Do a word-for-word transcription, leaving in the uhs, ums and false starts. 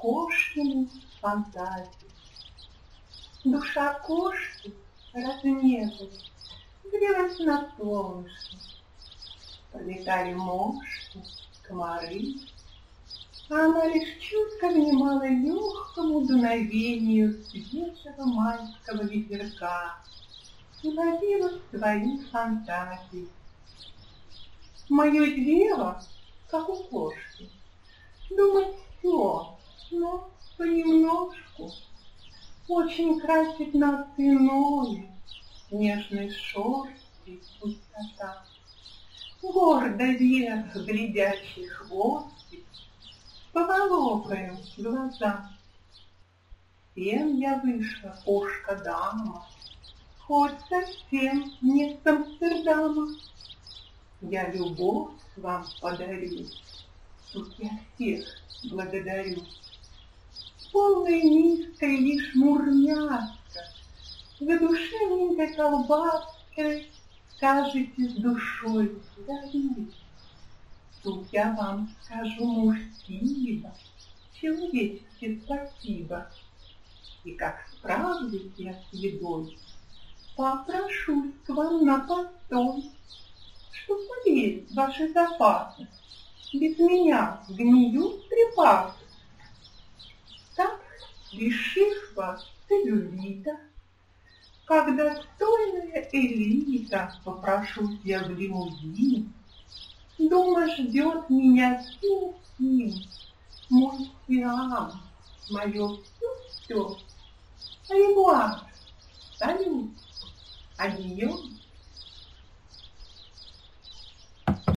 кошкину фантазию. Душа кошки размежилась, грелась на солнышке. Пролетали мошки, комары, а она лишь чутко внимала легкому дуновению свежего майского ветерка и ловила свои фантазии. Мое дело, как у кошки, думать все, но понемножку. Очень красит нас иное, нежной шерсти пустота. Гордо вверх глядящий хвостик, поволокаем глаза. Всем я вышла кошка-дама, хоть совсем не с Амстердама. Я любовь вам подарю, тут я всех благодарю. Полной миской лишь мурмяска, задушевненькой колбаской скажете с душой «дарю». Тут я вам скажу мужскиво, человечески спасибо. И как справлюсь я с едой, попрошусь к вам на постой, чтоб влезть ваши запасы, без меня гниют припасы. Так, лишив вас целлюлита, как достойная элита, попрошусь я в лимузин. Дома ждет меня сим-сим, мой Сиам, мое все-все. Ревуар, салют, адьос.